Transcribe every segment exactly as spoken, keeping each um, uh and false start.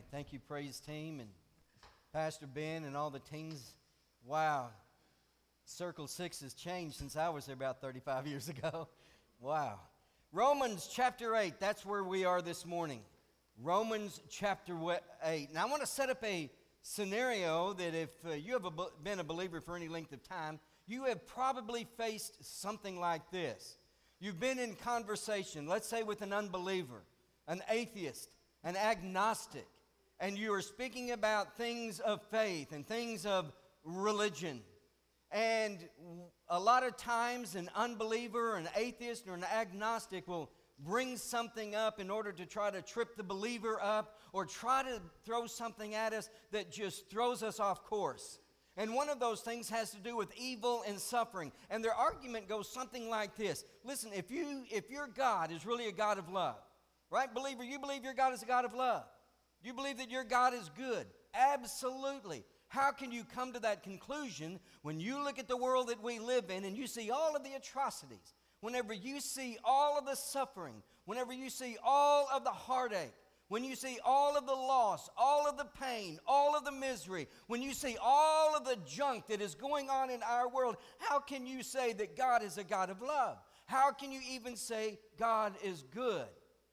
right. Thank you, praise team, and Pastor Ben and all the teams. Wow. Circle six has changed since I was there about thirty-five years ago. Wow. Romans chapter eight, that's where we are this morning. Romans chapter eight. Now, I want to set up a scenario that if uh, you have a, been a believer for any length of time, you have probably faced something like this. You've been in conversation, let's say with an unbeliever, an atheist, an agnostic, and you are speaking about things of faith and things of religion. And a lot of times an unbeliever, an atheist, or an agnostic will bring something up in order to try to trip the believer up or try to throw something at us that just throws us off course. And one of those things has to do with evil and suffering. And their argument goes something like this. Listen, if you if your God is really a God of love, right, believer, you believe your God is a God of love. You believe that your God is good. Absolutely. How can you come to that conclusion when you look at the world that we live in and you see all of the atrocities, whenever you see all of the suffering, whenever you see all of the heartache, when you see all of the loss, all of the pain, all of the misery, when you see all of the junk that is going on in our world, how can you say that God is a God of love? How can you even say God is good?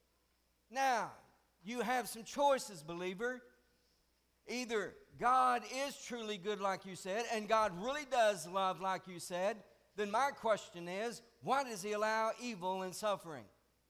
Now, you have some choices, believer. Either God is truly good like you said, and God really does love like you said, then my question is, why does he allow evil and suffering?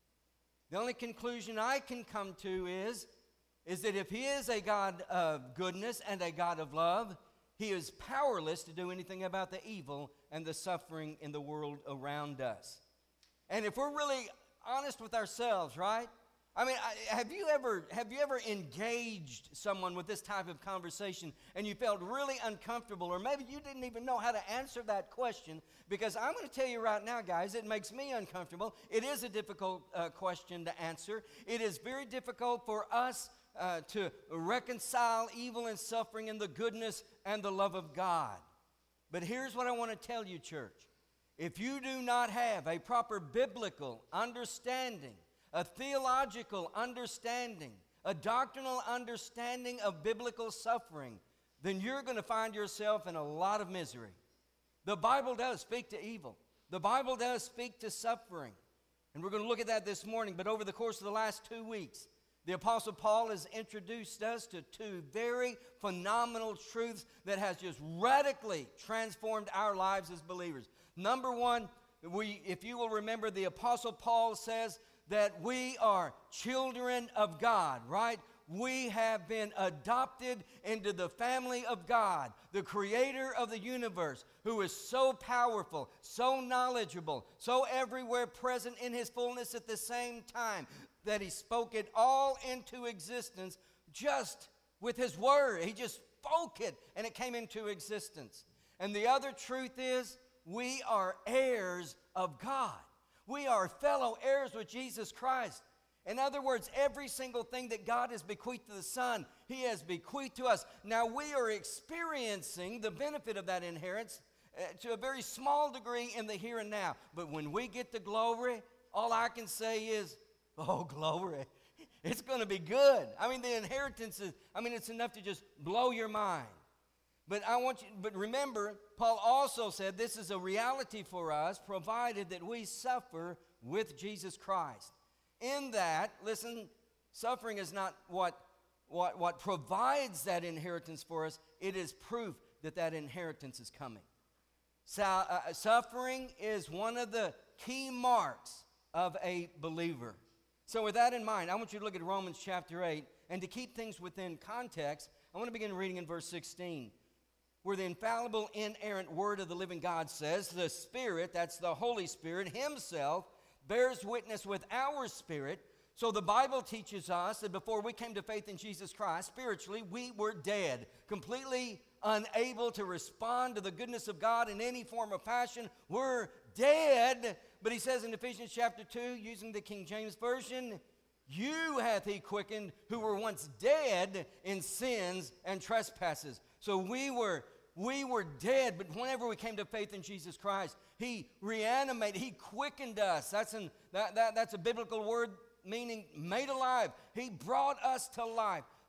The only conclusion I can come to is, is that if he is a God of goodness and a God of love, he is powerless to do anything about the evil and the suffering in the world around us. And if we're really honest with ourselves, right? I mean, have you ever have you ever engaged someone with this type of conversation and you felt really uncomfortable, or maybe you didn't even know how to answer that question? Because I'm going to tell you right now, guys, it makes me uncomfortable. It is a difficult uh, question to answer. It is very difficult for us uh, to reconcile evil and suffering and the goodness and the love of God. But here's what I want to tell you, church. If you do not have a proper biblical understanding, a theological understanding, a doctrinal understanding of biblical suffering, then you're going to find yourself in a lot of misery. The Bible does speak to evil. The Bible does speak to suffering. And we're going to look at that this morning. But over the course of the last two weeks, the Apostle Paul has introduced us to two very phenomenal truths that has just radically transformed our lives as believers. Number one, we, if you will remember, the Apostle Paul says that we are children of God, right? We have been adopted into the family of God, the creator of the universe, who is so powerful, so knowledgeable, so everywhere present in his fullness at the same time, that he spoke it all into existence just with his word. He just spoke it and it came into existence. And the other truth is, we are heirs of God. We are fellow heirs with Jesus Christ. In other words, every single thing that God has bequeathed to the Son, he has bequeathed to us. Now, we are experiencing the benefit of that inheritance uh, to a very small degree in the here and now. But when we get to glory, all I can say is, oh, glory. It's going to be good. I mean, the inheritance is, I mean, it's enough to just blow your mind. But I want you, but remember, Paul also said this is a reality for us, provided that we suffer with Jesus Christ. In that, listen, suffering is not what, what, what provides that inheritance for us. It is proof that that inheritance is coming. So, uh, suffering is one of the key marks of a believer. So with that in mind, I want you to look at Romans chapter eight, and to keep things within context, I want to begin reading in verse sixteen. Where the infallible, inerrant word of the living God says, the Spirit, that's the Holy Spirit himself, bears witness with our spirit. So the Bible teaches us that before we came to faith in Jesus Christ, spiritually, we were dead, completely unable to respond to the goodness of God in any form or fashion. We're dead. But he says in Ephesians chapter two, using the King James Version, you hath he quickened who were once dead in sins and trespasses. So we were we were dead, but whenever we came to faith in Jesus Christ, he reanimated, he quickened us. That's an that, that that's a biblical word meaning made alive. He brought us to life.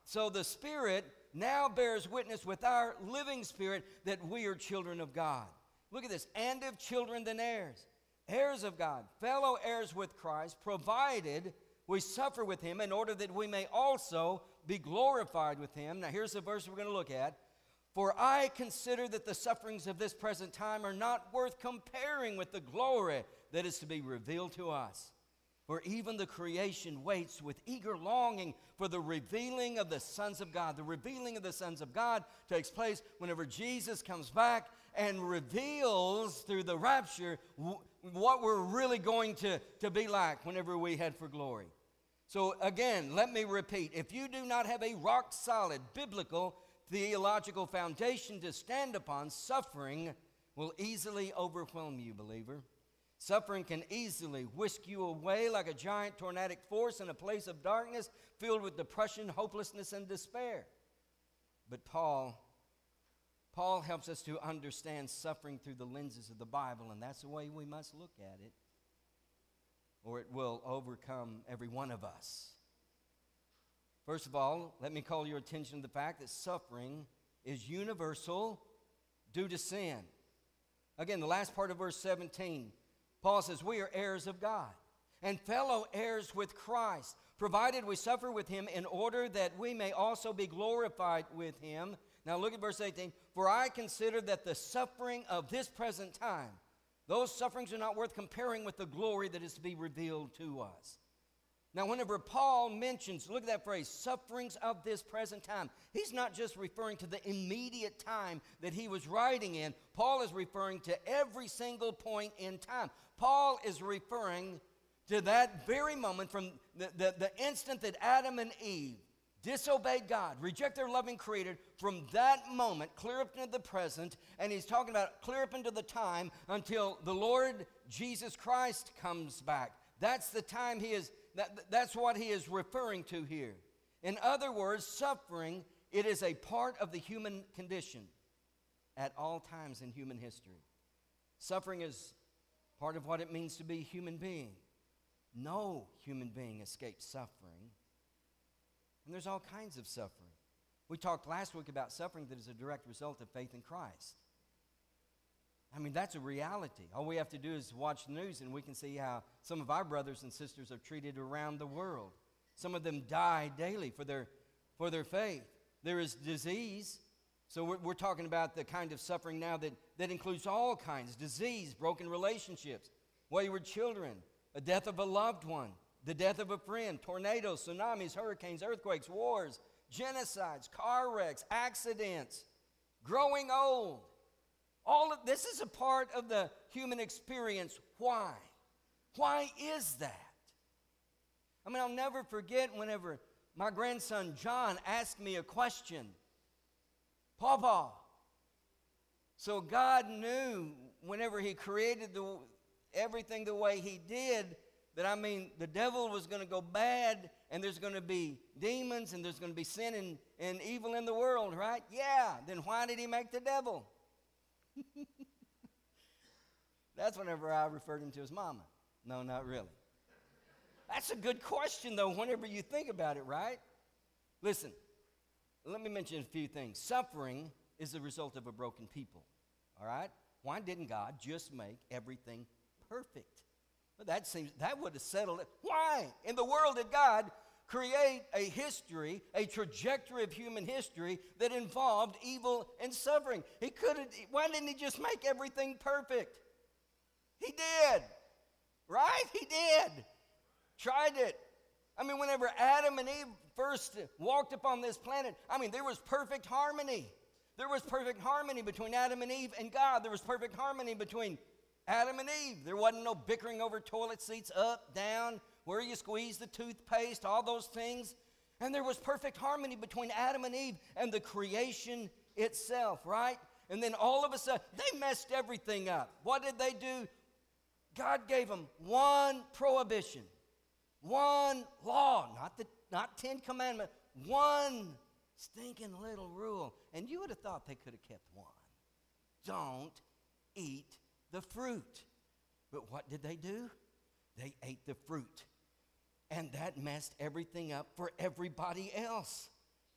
So the Spirit now bears witness with our living spirit that we are children of God. Look at this. And if children, then heirs. Heirs of God, fellow heirs with Christ, provided we suffer with him in order that we may also be glorified with him. Now here's the verse we're going to look at. For I consider that the sufferings of this present time are not worth comparing with the glory that is to be revealed to us. For even the creation waits with eager longing for the revealing of the sons of God. The revealing of the sons of God takes place whenever Jesus comes back and reveals through the rapture w- what we're really going to, to be like whenever we head for glory. So again, let me repeat. If you do not have a rock-solid biblical theological foundation to stand upon, suffering will easily overwhelm you, believer. Suffering can easily whisk you away like a giant tornadic force in a place of darkness filled with depression, hopelessness, and despair. But Paul, Paul helps us to understand suffering through the lenses of the Bible, and that's the way we must look at it, or it will overcome every one of us. First of all, let me call your attention to the fact that suffering is universal due to sin. Again, the last part of verse seventeen, Paul says, we are heirs of God and fellow heirs with Christ, provided we suffer with him in order that we may also be glorified with him. Now look at verse eighteen. For I consider that the suffering of this present time, those sufferings are not worth comparing with the glory that is to be revealed to us. Now, whenever Paul mentions, look at that phrase, sufferings of this present time, he's not just referring to the immediate time that he was writing in. Paul is referring to every single point in time. Paul is referring to that very moment from the, the, the instant that Adam and Eve disobeyed God, reject their loving Creator, from that moment, clear up into the present, and he's talking about clear up into the time until the Lord Jesus Christ comes back. That's the time he is, that, that's what he is referring to here. In other words, suffering, it is a part of the human condition at all times in human history. Suffering is part of what it means to be a human being. No human being escapes suffering. And there's all kinds of suffering. We talked last week about suffering that is a direct result of faith in Christ. I mean, that's a reality. All we have to do is watch the news and we can see how some of our brothers and sisters are treated around the world. Some of them die daily for their, for their faith. There is disease. So we're, we're talking about the kind of suffering now that, that includes all kinds. Disease, broken relationships, wayward children, a death of a loved one, the death of a friend, tornadoes, tsunamis, hurricanes, earthquakes, wars, genocides, car wrecks, accidents, growing old. All of this is a part of the human experience. Why? Why is that? I mean, I'll never forget whenever my grandson John asked me a question. Papa, so God knew whenever he created the, everything the way he did, that, I mean, the devil was going to go bad, and there's going to be demons, and there's going to be sin and, and evil in the world, right? Yeah, then why did he make the devil? That's whenever I referred him to his mama. No, not really. That's a good question, though, whenever you think about it, right? Listen, let me mention a few things. Suffering is the result of a broken people, all right? Why didn't God just make everything perfect? Well, that seems, that would have settled it. Why in the world did God create a history, a trajectory of human history that involved evil and suffering? He could have, why didn't he just make everything perfect? He did, right? He did. Tried it. I mean, whenever Adam and Eve first walked upon this planet, I mean, there was perfect harmony. There was perfect harmony between Adam and Eve and God. There was perfect harmony between Adam and Eve. There wasn't no bickering over toilet seats, up, down, where you squeeze the toothpaste, all those things. And there was perfect harmony between Adam and Eve and the creation itself, right? And then all of a sudden, they messed everything up. What did they do? God gave them one prohibition, one law, not the not Ten Commandments, one stinking little rule. And you would have thought they could have kept one. Don't eat the fruit. But what did they do? They ate the fruit. And that messed everything up for everybody else.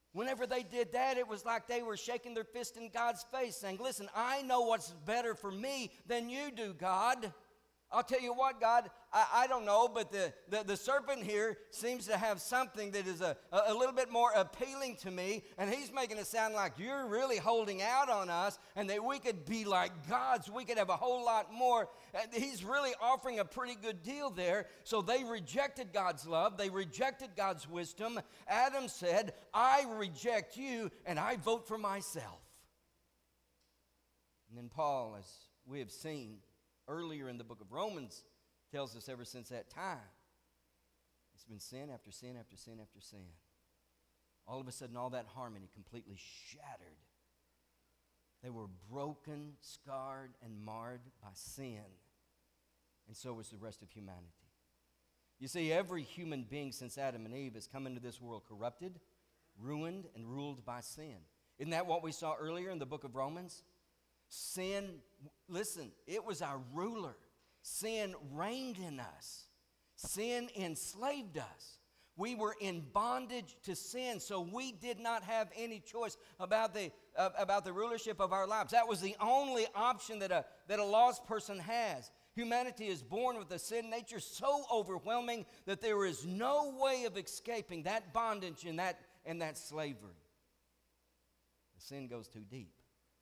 Whenever they did that, it was like they were shaking their fist in God's face, saying, listen, I know what's better for me than you do, God. I'll tell you what, God, I, I don't know, but the, the, the serpent here seems to have something that is a, a, a little bit more appealing to me, and he's making it sound like you're really holding out on us, and that we could be like gods. We could have a whole lot more. And he's really offering a pretty good deal there. So they rejected God's love. They rejected God's wisdom. Adam said, I reject you, and I vote for myself. And then Paul, as we have seen earlier in the book of Romans, tells us ever since that time, it's been sin after sin after sin after sin. All of a sudden, all that harmony completely shattered. They were broken, scarred, and marred by sin. And so was the rest of humanity. You see, every human being since Adam and Eve has come into this world corrupted, ruined, and ruled by sin. Isn't that what we saw earlier in the book of Romans? Sin, listen, it was our ruler. Sin reigned in us. Sin enslaved us. We were in bondage to sin, so we did not have any choice about the, uh, about the rulership of our lives. That was the only option that a, that a lost person has. Humanity is born with a sin nature so overwhelming that there is no way of escaping that bondage and that, and that slavery. The sin goes too deep.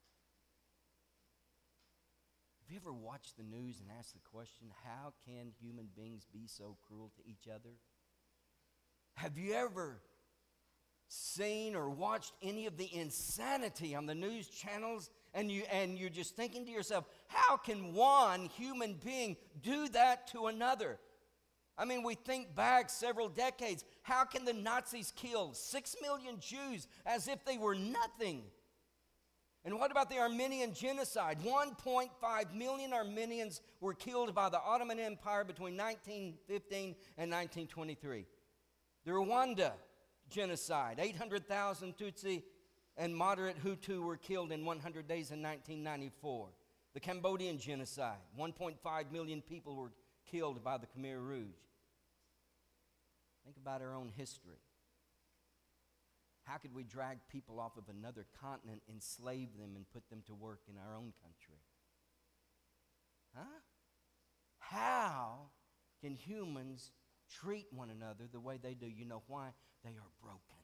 Have you ever watched the news and asked the question, how can human beings be so cruel to each other? Have you ever seen or watched any of the insanity on the news channels, and, you, and you're just thinking to yourself, how can one human being do that to another? I mean, we think back several decades. How can the Nazis kill six million Jews as if they were nothing? And what about the Armenian genocide? one point five million Armenians were killed by the Ottoman Empire between nineteen fifteen and nineteen twenty-three. The Rwanda genocide, eight hundred thousand Tutsi and moderate Hutu were killed in one hundred days in nineteen ninety-four. The Cambodian genocide, one point five million people were killed by the Khmer Rouge. Think about our own history. How could we drag people off of another continent, enslave them, and put them to work in our own country? Huh? How can humans treat one another the way they do? You know why? They are broken.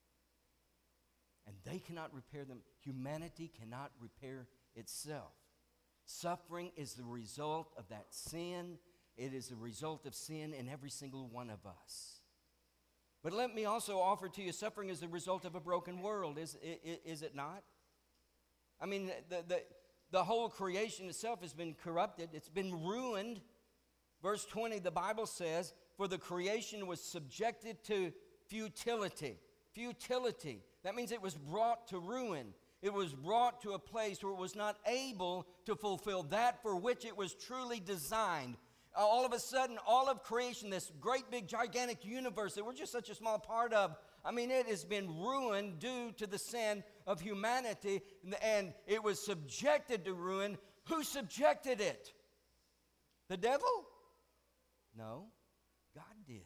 And they cannot repair them. Humanity cannot repair itself. Suffering is the result of that sin. It is the result of sin in every single one of us. But let me also offer to you, suffering is the result of a broken world, is, is, is it not? I mean, the, the, the whole creation itself has been corrupted. It's been ruined. Verse twenty, the Bible says, for the creation was subjected to futility. Futility. That means it was brought to ruin. It was brought to a place where it was not able to fulfill that for which it was truly designed. All of a sudden, all of creation, this great big gigantic universe that we're just such a small part of, I mean, it has been ruined due to the sin of humanity, and it was subjected to ruin. Who subjected it? The devil? No, God did.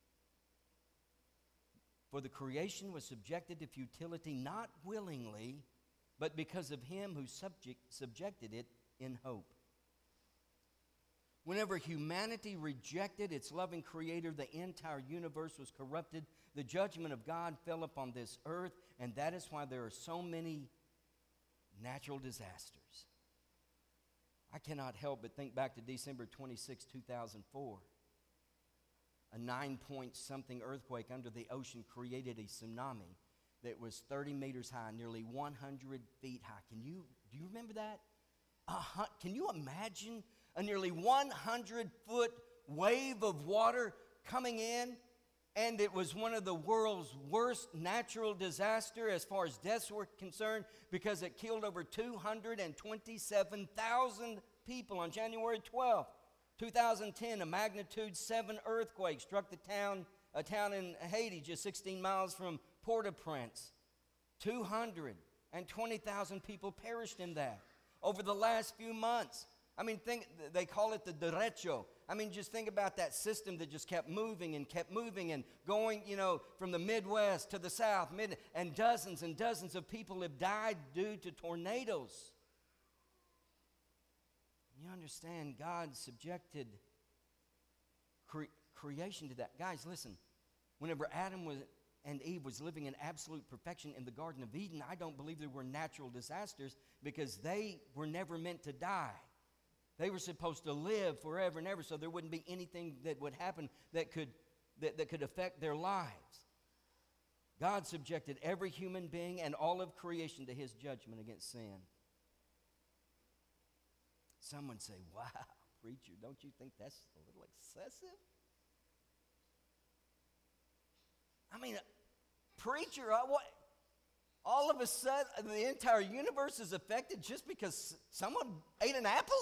For the creation was subjected to futility, not willingly, but because of him who subject, subjected it in hope. Whenever humanity rejected its loving creator, the entire universe was corrupted. The judgment of God fell upon this earth, and that is why there are so many natural disasters. I cannot help but think back to December twenty-sixth, two thousand four. A nine-point-something earthquake under the ocean created a tsunami that was thirty meters high, nearly one hundred feet high. Can you, do you remember that? Uh, can you imagine a nearly one hundred foot wave of water coming in? And it was one of the world's worst natural disaster as far as deaths were concerned, because it killed over two hundred twenty-seven thousand people on January twelfth. two thousand ten, a magnitude seven earthquake struck the town, a town in Haiti just sixteen miles from Port-au-Prince. two hundred twenty thousand people perished in that. Over the last few months, I mean, think, they call it the derecho. I mean, just think about that system that just kept moving and kept moving and going, you know, from the Midwest to the South, mid, and dozens and dozens of people have died due to tornadoes. You understand, God subjected cre- creation to that. Guys, listen, whenever Adam was and Eve was living in absolute perfection in the Garden of Eden, I don't believe there were natural disasters because they were never meant to die. They were supposed to live forever and ever, so there wouldn't be anything that would happen that could, that, that could affect their lives. God subjected every human being and all of creation to his judgment against sin. Some would say, wow, preacher, don't you think that's a little excessive? I mean, preacher, I, what, all of a sudden the entire universe is affected just because someone ate an apple?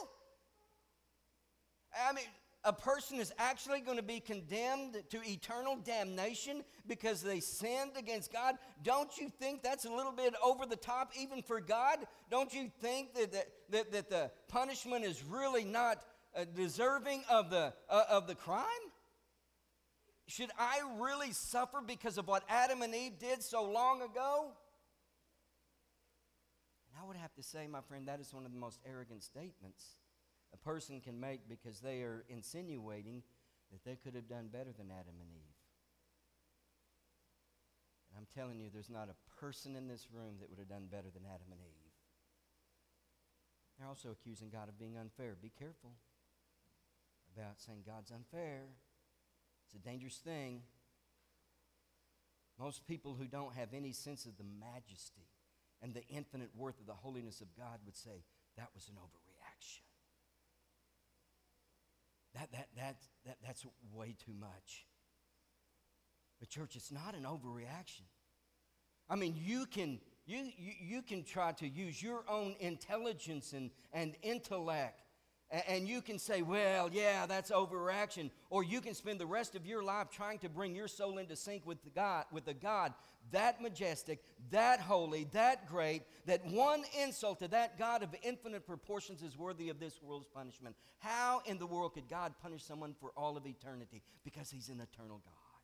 I mean, a person is actually going to be condemned to eternal damnation because they sinned against God. Don't you think that's a little bit over the top even for God? Don't you think that, that, that, that the punishment is really not uh, deserving of the, uh, of the crime? Should I really suffer because of what Adam and Eve did so long ago? And I would have to say, my friend, that is one of the most arrogant statements a person can make because they are insinuating that they could have done better than Adam and Eve. And I'm telling you, there's not a person in this room that would have done better than Adam and Eve. They're also accusing God of being unfair. Be careful about saying God's unfair. It's a dangerous thing. Most people who don't have any sense of the majesty and the infinite worth of the holiness of God would say that was an overreaction. That, that, that, that, that's way too much. But church, it's not an overreaction. I mean, you can, you, you, you can try to use your own intelligence and, and intellect, and, and you can say, well, yeah, that's overreaction. Or you can spend the rest of your life trying to bring your soul into sync with the God, with a God that majestic, that holy, that great, that one insult to that God of infinite proportions is worthy of this world's punishment. How in the world could God punish someone for all of eternity? Because he's an eternal God.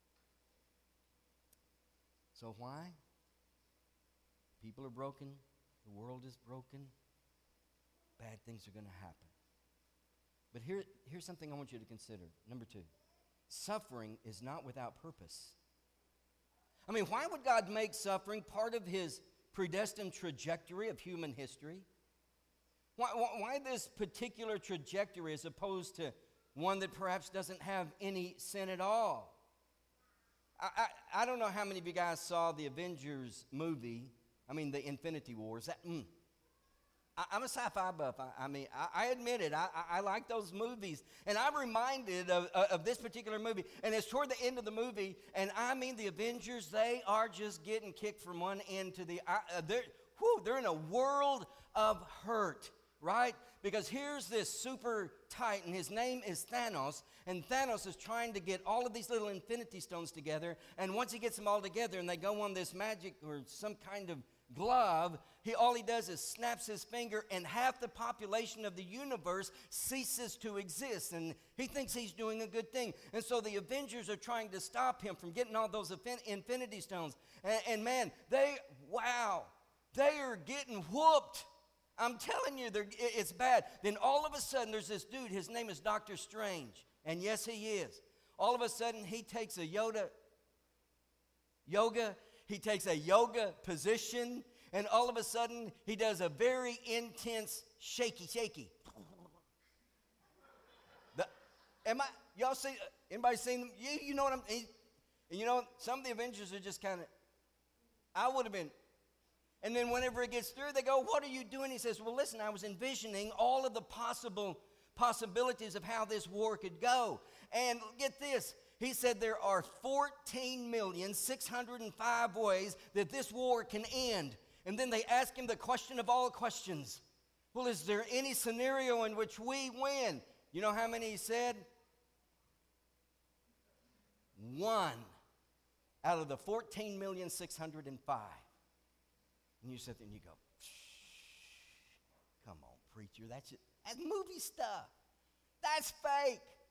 So why? People are broken. The world is broken. Bad things are going to happen. But here, here's something I want you to consider. Number two, suffering is not without purpose. I mean, why would God make suffering part of his predestined trajectory of human history? Why, why, why this particular trajectory as opposed to one that perhaps doesn't have any sin at all? I, I, I don't know how many of you guys saw the Avengers movie, I mean the Infinity Wars. That, mm, I, I'm a sci-fi buff. I, I mean, I, I admit it. I, I, I like those movies. And I'm reminded of, of this particular movie. And it's toward the end of the movie. And I mean, the Avengers, they are just getting kicked from one end to the other. Uh, they're, whew, they're in a world of hurt, right? Because here's this super titan. His name is Thanos. And Thanos is trying to get all of these little infinity stones together. And once he gets them all together and they go on this magic or some kind of glove, he all he does is snaps his finger and half the population of the universe ceases to exist, and he thinks he's doing a good thing. And so the Avengers are trying to stop him from getting all those infinity stones. And, and man, they, wow, they are getting whooped. I'm telling you, it's bad. Then all of a sudden there's this dude, his name is Doctor Strange, and yes, he is. All of a sudden he takes a Yoda, yoga, he takes a yoga position, and all of a sudden, he does a very intense shaky, shaky. The, am I, y'all see, anybody seen them? You, you know what I'm, he, and you know, some of the Avengers are just kind of, I would have been, and then whenever it gets through, they go, what are you doing? He says, well, listen, I was envisioning all of the possible possibilities of how this war could go. And get this. He said there are fourteen million six hundred five ways that this war can end. And then they ask him the question of all questions. Well, is there any scenario in which we win? You know how many he said? One out of the fourteen million six hundred five. And you sit there and you go, come on, preacher, that's it. That's movie stuff. That's fake.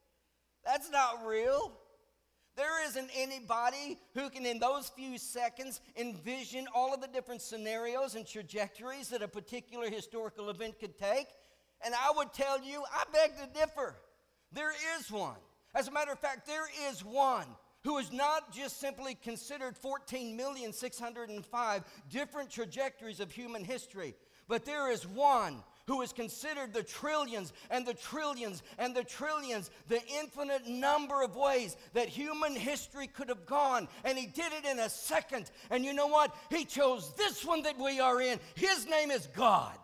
That's not real. There isn't anybody who can, in those few seconds, envision all of the different scenarios and trajectories that a particular historical event could take. And I would tell you, I beg to differ. There is one. As a matter of fact, there is one who is not just simply considered fourteen million six hundred five different trajectories of human history, but there is one who is considered the trillions and the trillions and the trillions, the infinite number of ways that human history could have gone. And he did it in a second. And you know what? He chose this one that we are in. His name is God.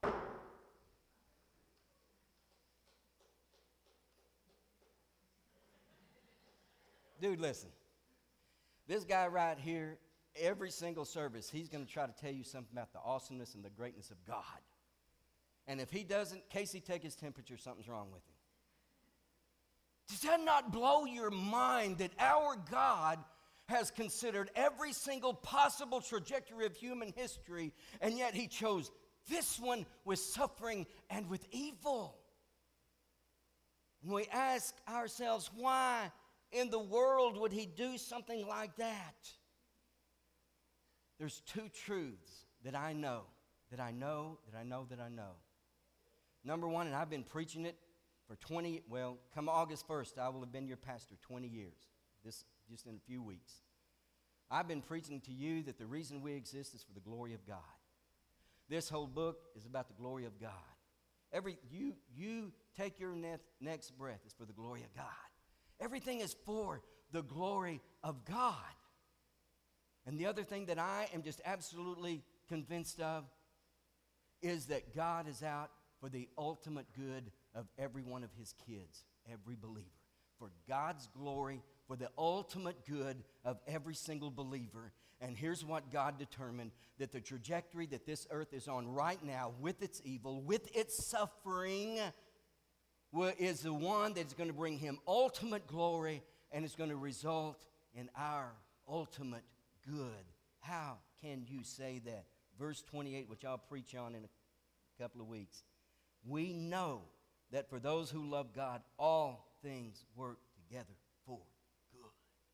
Dude, listen. This guy right here, every single service, he's going to try to tell you something about the awesomeness and the greatness of God. And if he doesn't, Casey, take his temperature, something's wrong with him. Does that not blow your mind that our God has considered every single possible trajectory of human history, and yet he chose this one with suffering and with evil? And we ask ourselves, why in the world would he do something like that? There's two truths that I know, that I know, that I know, that I know. Number one, and I've been preaching it for twenty, well, come August first, I will have been your pastor twenty years, this just in a few weeks. I've been preaching to you that the reason we exist is for the glory of God. This whole book is about the glory of God. Every you you take your ne- next breath is for the glory of God. Everything is for the glory of God. And the other thing that I am just absolutely convinced of is that God is out for the ultimate good of every one of his kids, every believer. For God's glory, for the ultimate good of every single believer. And here's what God determined, that the trajectory that this earth is on right now, with its evil, with its suffering, is the one that's going to bring him ultimate glory, and it's going to result in our ultimate good. How can you say that? Verse twenty-eight, which I'll preach on in a couple of weeks. We know that for those who love God, all things work together for good.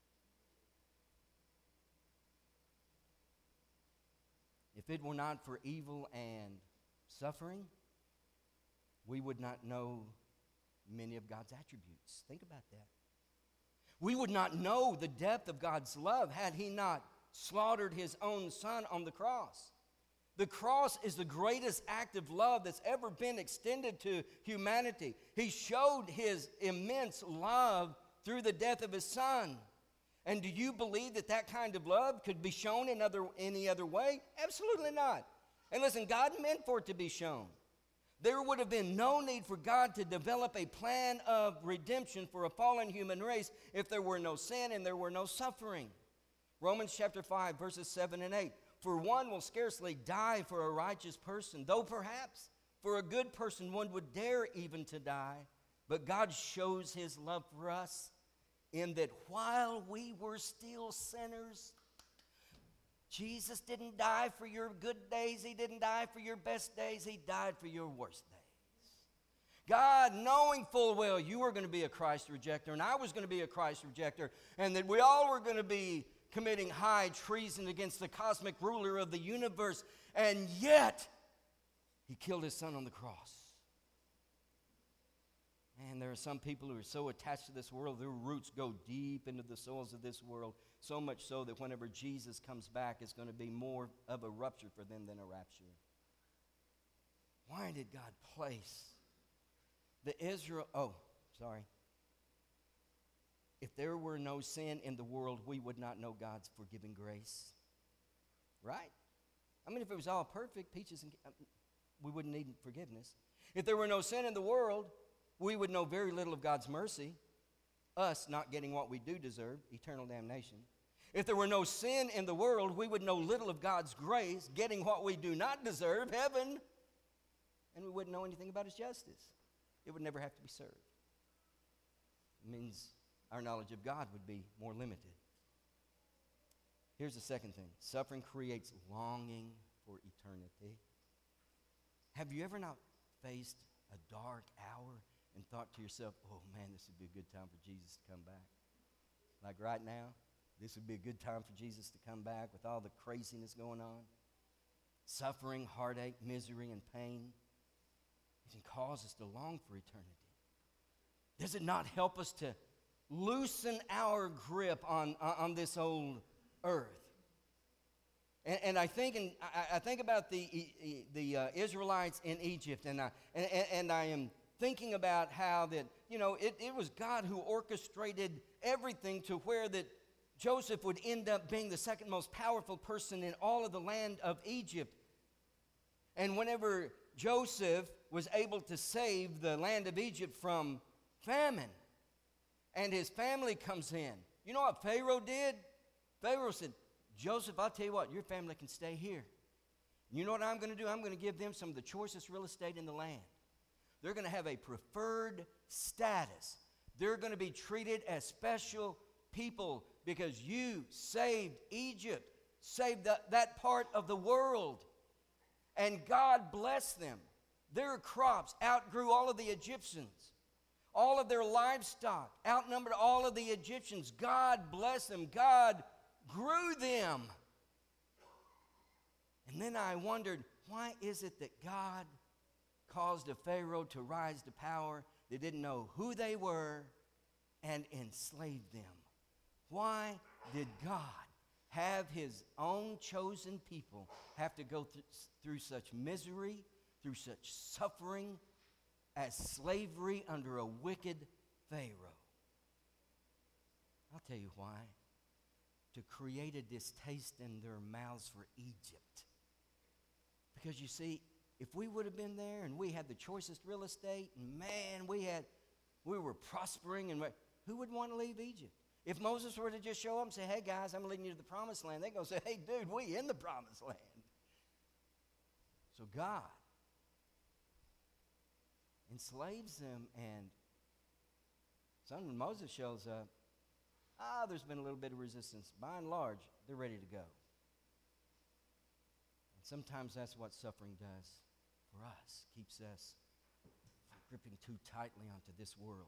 If it were not for evil and suffering, we would not know many of God's attributes. Think about that. We would not know the depth of God's love had he not slaughtered his own son on the cross. The cross is the greatest act of love that's ever been extended to humanity. He showed his immense love through the death of his son. And do you believe that that kind of love could be shown in other, any other way? Absolutely not. And listen, God meant for it to be shown. There would have been no need for God to develop a plan of redemption for a fallen human race if there were no sin and there were no suffering. Romans chapter five, verses seven and eight. For one will scarcely die for a righteous person, though perhaps for a good person one would dare even to die. But God shows his love for us in that while we were still sinners, Jesus didn't die for your good days. He didn't die for your best days. He died for your worst days. God, knowing full well you were going to be a Christ rejecter and I was going to be a Christ rejecter, and that we all were going to be committing high treason against the cosmic ruler of the universe, and yet he killed his son on the cross. And there are some people who are so attached to this world, their roots go deep into the soils of this world, so much so that whenever Jesus comes back, it's going to be more of a rupture for them than a rapture. Why did God place the Israel, oh, sorry. If there were no sin in the world, we would not know God's forgiving grace. Right? I mean, if it was all perfect, peaches and we wouldn't need forgiveness. If there were no sin in the world, we would know very little of God's mercy, us not getting what we do deserve, eternal damnation. If there were no sin in the world, we would know little of God's grace, getting what we do not deserve, heaven, and we wouldn't know anything about his justice. It would never have to be served. It means our knowledge of God would be more limited. Here's the second thing. Suffering creates longing for eternity. Have you ever not faced a dark hour and thought to yourself, oh man, this would be a good time for Jesus to come back? Like right now, this would be a good time for Jesus to come back with all the craziness going on. Suffering, heartache, misery, and pain. It can cause us to long for eternity. Does it not help us to loosen our grip on, on this old earth? And, and I think in, I, I think about the, the uh, Israelites in Egypt, and I, and, and I am thinking about how that, you know, it, it was God who orchestrated everything to where that Joseph would end up being the second most powerful person in all of the land of Egypt. And whenever Joseph was able to save the land of Egypt from famine, and his family comes in, you know what Pharaoh did? Pharaoh said, Joseph, I'll tell you what, your family can stay here. You know what I'm going to do? I'm going to give them some of the choicest real estate in the land. They're going to have a preferred status. They're going to be treated as special people because you saved Egypt, saved the, that part of the world. And God blessed them. Their crops outgrew all of the Egyptians. All of their livestock outnumbered all of the Egyptians. God blessed them. God grew them. And then I wondered, why is it that God caused a Pharaoh to rise to power that didn't know who they were and enslaved them? Why did God have his own chosen people have to go th- through such misery, through such suffering, as slavery under a wicked Pharaoh? I'll tell you why. To create a distaste in their mouths for Egypt. Because you see, if we would have been there and we had the choicest real estate, and man, we had, we were prospering, and who would want to leave Egypt? If Moses were to just show up and say, hey guys, I'm leading you to the promised land, they're going to say, hey dude, we in the promised land. So God enslaves them, and so when Moses shows up, ah, there's been a little bit of resistance. By and large, they're ready to go. And sometimes that's what suffering does for us. Keeps us from gripping too tightly onto this world.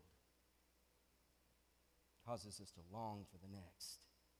Causes us to long for the next.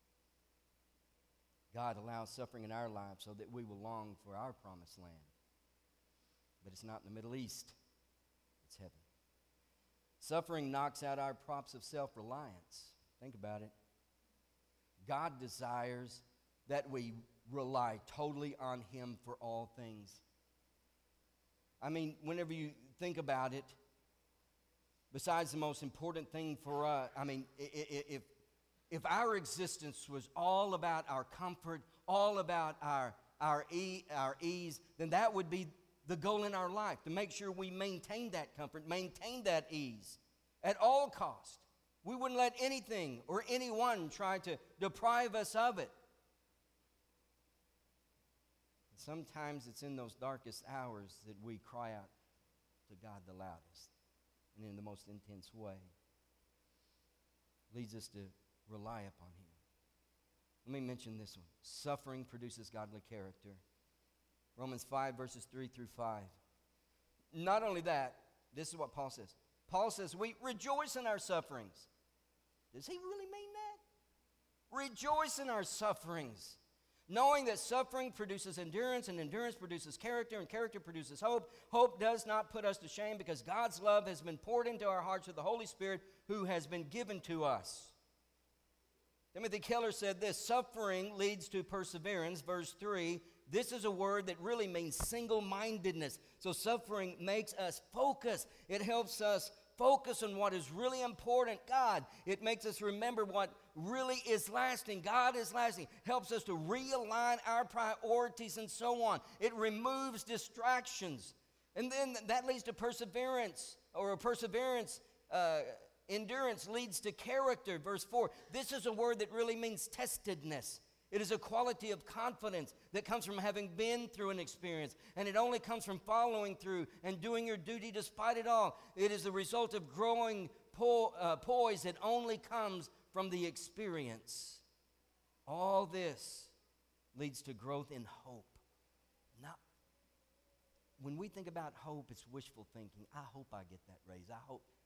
God allows suffering in our lives so that we will long for our promised land. But it's not in the Middle East. It's heaven. Suffering knocks out our props of self-reliance. Think about it. God desires that we rely totally on him for all things. I mean, whenever you think about it, besides the most important thing for us, I mean, if, if our existence was all about our comfort, all about our, our, e, our ease, then that would be the goal in our life, to make sure we maintain that comfort, maintain that ease at all cost. We wouldn't let anything or anyone try to deprive us of it. Sometimes it's in those darkest hours that we cry out to God the loudest and in the most intense way. Leads us to rely upon him. Let me mention this one. Suffering produces godly character. Romans five, verses three through five. Not only that, this is what Paul says. Paul says, we rejoice in our sufferings. Does he really mean that? Rejoice in our sufferings, knowing that suffering produces endurance, and endurance produces character, and character produces hope. Hope does not put us to shame, because God's love has been poured into our hearts through the Holy Spirit who has been given to us. Timothy Keller said this, suffering leads to perseverance, verse three. This is a word that really means single-mindedness. So suffering makes us focus. It helps us focus on what is really important, God. It makes us remember what really is lasting. God is lasting. Helps us to realign our priorities and so on. It removes distractions. And then that leads to perseverance, or a perseverance, uh, endurance leads to character. Verse four, this is a word that really means testedness. It is a quality of confidence that comes from having been through an experience. And it only comes from following through and doing your duty despite it all. It is the result of growing po- uh, poise that only comes from the experience. All this leads to growth in hope. Not, when we think about hope, it's wishful thinking. I hope I get that raise. I hope,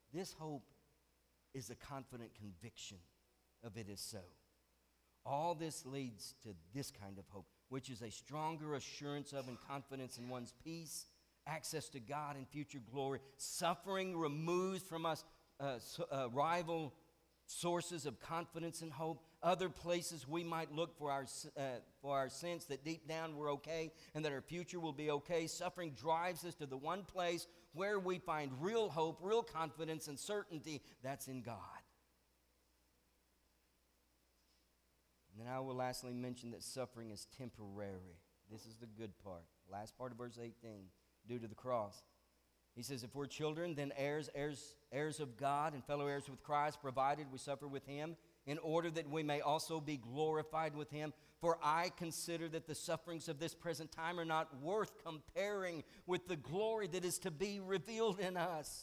This hope is a confident conviction of it is so. All this leads to this kind of hope, which is a stronger assurance of and confidence in one's peace, access to God and future glory. Suffering removes from us uh, so, uh, rival sources of confidence and hope, other places we might look for our, uh, for our sense that deep down we're okay and that our future will be okay. Suffering drives us to the one place where we find real hope, real confidence, and certainty. That's in God. And then I will lastly mention that suffering is temporary. This is the good part. Last part of verse eighteen, due to the cross. He says, if we're children, then heirs, heirs, heirs of God and fellow heirs with Christ, provided we suffer with him, in order that we may also be glorified with him. For I consider that the sufferings of this present time are not worth comparing with the glory that is to be revealed in us.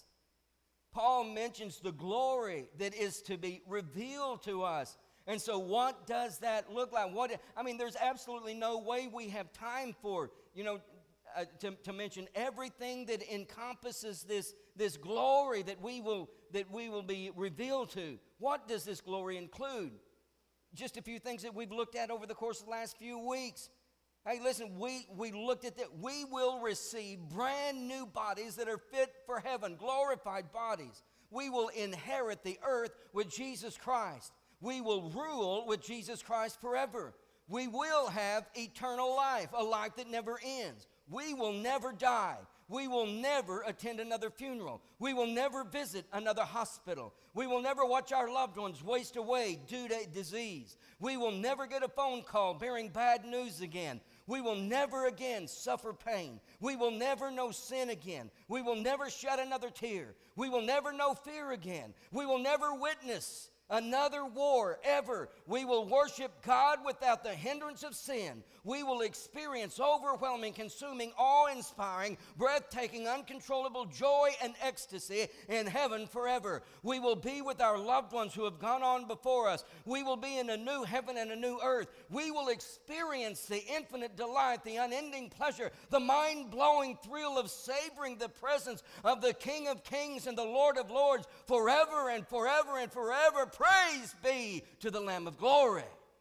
Paul mentions the glory that is to be revealed to us. And so what does that look like? What I mean, there's absolutely no way we have time for, you know, uh, to, to mention everything that encompasses this, this glory that we will that we will be revealed to. What does this glory include? Just a few things that we've looked at over the course of the last few weeks. Hey, listen, we, we looked at that. We will receive brand new bodies that are fit for heaven, glorified bodies. We will inherit the earth with Jesus Christ. We will rule with Jesus Christ forever. We will have eternal life, a life that never ends. We will never die. We will never attend another funeral. We will never visit another hospital. We will never watch our loved ones waste away due to disease. We will never get a phone call bearing bad news again. We will never again suffer pain. We will never know sin again. We will never shed another tear. We will never know fear again. We will never witness another war ever. We will worship God without the hindrance of sin. We will experience overwhelming, consuming, awe-inspiring, breathtaking, uncontrollable joy and ecstasy in heaven forever. We will be with our loved ones who have gone on before us. We will be in a new heaven and a new earth. We will experience the infinite delight, the unending pleasure, the mind-blowing thrill of savoring the presence of the King of Kings and the Lord of Lords forever and forever and forever. Praise be to the Lamb of glory.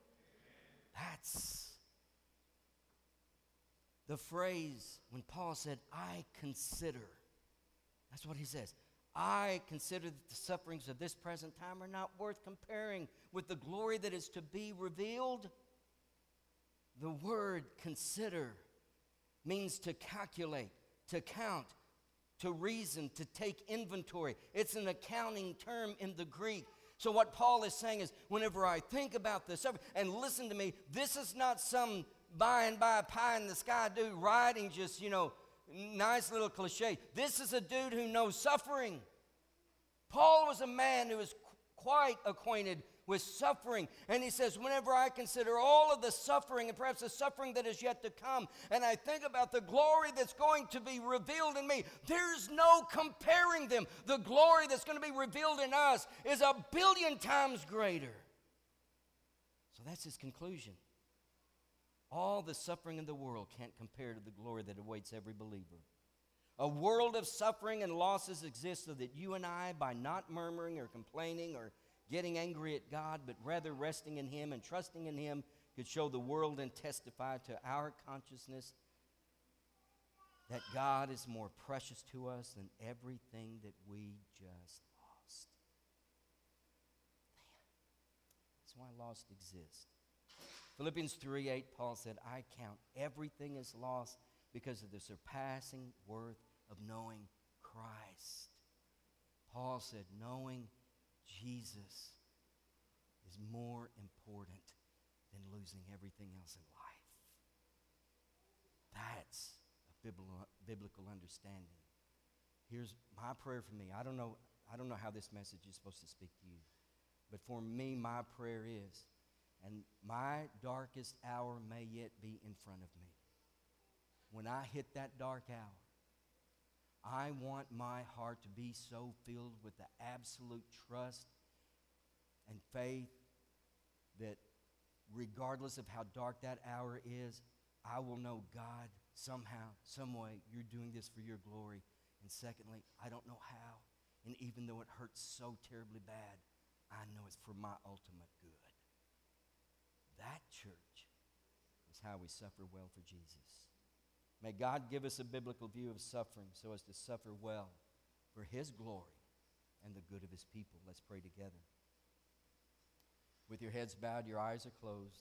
That's the phrase when Paul said, I consider. That's what he says. I consider that the sufferings of this present time are not worth comparing with the glory that is to be revealed. The word consider means to calculate, to count, to reason, to take inventory. It's an accounting term in the Greek. So what Paul is saying is, whenever I think about this, and listen to me, this is not some by and by pie in the sky dude writing just, you know, nice little cliche. This is a dude who knows suffering. Paul was a man who was qu- quite acquainted with suffering. And he says, whenever I consider all of the suffering and perhaps the suffering that is yet to come, and I think about the glory that's going to be revealed in me, there's no comparing them. The glory that's going to be revealed in us is a billion times greater. So that's his conclusion. All the suffering in the world can't compare to the glory that awaits every believer. A world of suffering and losses exists so that you and I, by not murmuring or complaining or getting angry at God, but rather resting in him and trusting in him, could show the world and testify to our consciousness that God is more precious to us than everything that we just lost. Man, that's why lost exists. Philippians three eight, Paul said, I count everything as lost because of the surpassing worth of knowing Christ. Paul said, knowing Jesus is more important than losing everything else in life. That's a biblical understanding. Here's my prayer for me. I don't know, I don't know how this message is supposed to speak to you, but for me, my prayer is, and my darkest hour may yet be in front of me. When I hit that dark hour, I want my heart to be so filled with the absolute trust and faith that regardless of how dark that hour is, I will know, God, somehow, some way, you're doing this for your glory. And secondly, I don't know how. And even though it hurts so terribly bad, I know it's for my ultimate good. That, church, is how we suffer well for Jesus. May God give us a biblical view of suffering so as to suffer well for His glory and the good of His people. Let's pray together. With your heads bowed, your eyes are closed.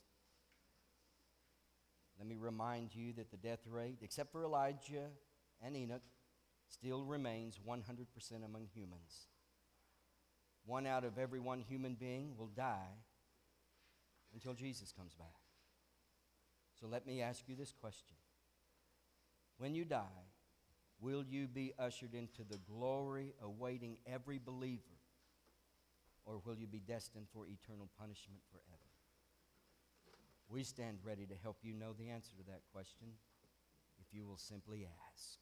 Let me remind you that the death rate, except for Elijah and Enoch, still remains one hundred percent among humans. One out of every one human being will die until Jesus comes back. So let me ask you this question. When you die, will you be ushered into the glory awaiting every believer, or will you be destined for eternal punishment forever? We stand ready to help you know the answer to that question if you will simply ask.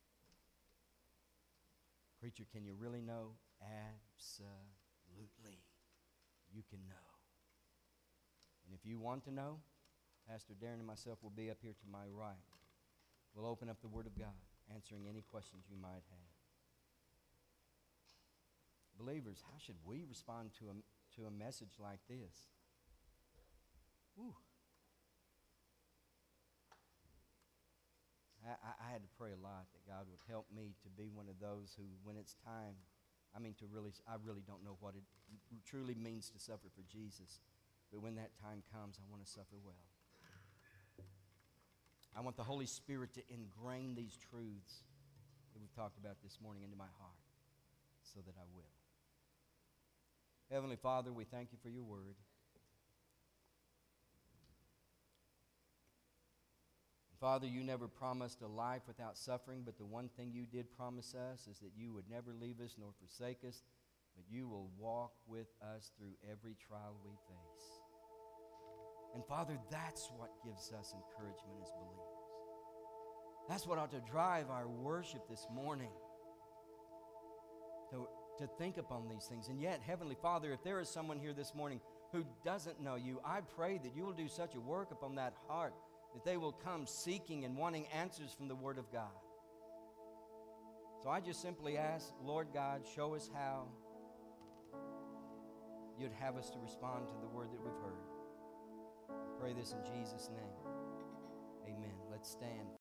Preacher, can you really know? Absolutely. You can know. And if you want to know, Pastor Darren and myself will be up here to my right. We'll open up the Word of God, answering any questions you might have. Believers, how should we respond to a, to a message like this? Whew. I, I had to pray a lot that God would help me to be one of those who, when it's time, I mean, to really, I really don't know what it truly means to suffer for Jesus. But when that time comes, I want to suffer well. I want the Holy Spirit to ingrain these truths that we've talked about this morning into my heart so that I will. Heavenly Father, we thank you for your word. Father, you never promised a life without suffering, but the one thing you did promise us is that you would never leave us nor forsake us, but you will walk with us through every trial we face. And Father, that's what gives us encouragement as believers. That's what ought to drive our worship this morning, to, to think upon these things. And yet, Heavenly Father, if there is someone here this morning who doesn't know you, I pray that you will do such a work upon that heart that they will come seeking and wanting answers from the Word of God. So I just simply ask, Lord God, show us how you'd have us to respond to the word that we've heard. I pray this in Jesus' name. Amen. Let's stand.